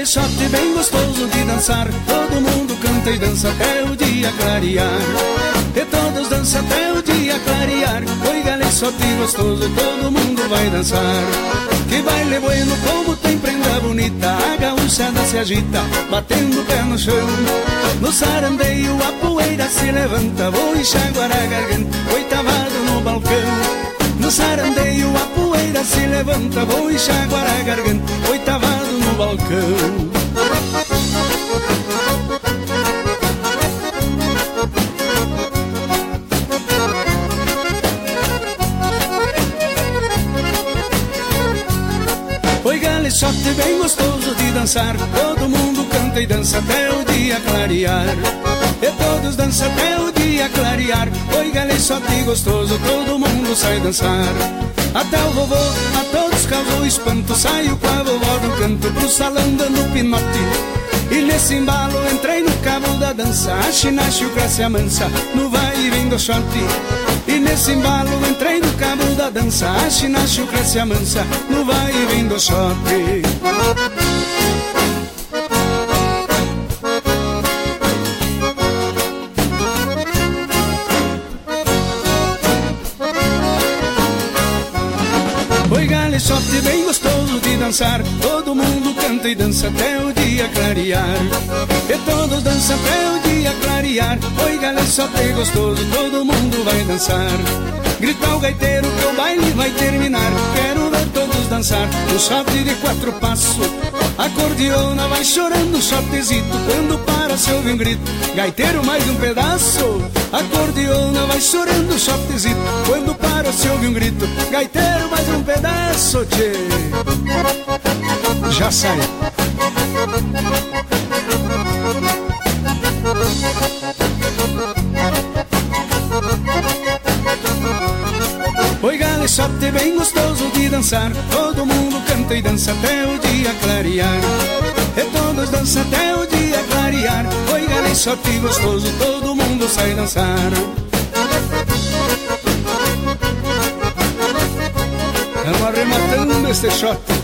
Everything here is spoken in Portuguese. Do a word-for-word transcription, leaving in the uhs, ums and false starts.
galesote bem gostoso de dançar, todo mundo canta e dança até o dia clarear. E todos dançam até o dia clarear. Oi, galesote gostoso, todo mundo vai dançar. Que baile bueno, como tem prenda bonita, a gaúchada se agita, batendo o pé no chão. No sarandeio a poeira se levanta, vou enxaguar a garganta, oi, tavado no balcão. No sarandeio a poeira se levanta, vou enxaguar a garganta, oi, tavado no balcão. Oi, galesote bem gostoso de dançar, todo mundo canta e dança até o dia clarear. E todos dançam até o dia clarear. Oi, galesote gostoso, todo mundo sai dançar. Até o vovô a todos causou espanto, saiu com a vovó do canto pro salão dando pinote. E nesse embalo entrei no cabo da dança, a chinache o classe amansa, no vai e vem do shot. E nesse embalo entrei no cabo da dança, a chinache o classe amansa, no vai e vem do shot. Oi, galesote bem gostoso de dançar, todo mundo canta e dança até o dia clarear. E todos dançam até o dia clarear. Oi, galesote gostoso, todo mundo vai dançar. Grita o gaiteiro que o baile vai terminar, quero ver todos dançar no shot de quatro passos. A cordiona vai chorando, shotezito, quando para se ouve um grito, gaiteiro mais um pedaço. A cordiona vai chorando, shotezito, quando para se ouve um grito, gaiteiro mais um pedaço, tchê. Já sai. Oi, galesote bem gostoso de dançar, todo mundo canta e dança até o dia clarear. E todos dançam até o dia clarear. Oi, galesote gostoso, todo mundo sai dançar. Estamos arrematando este shot.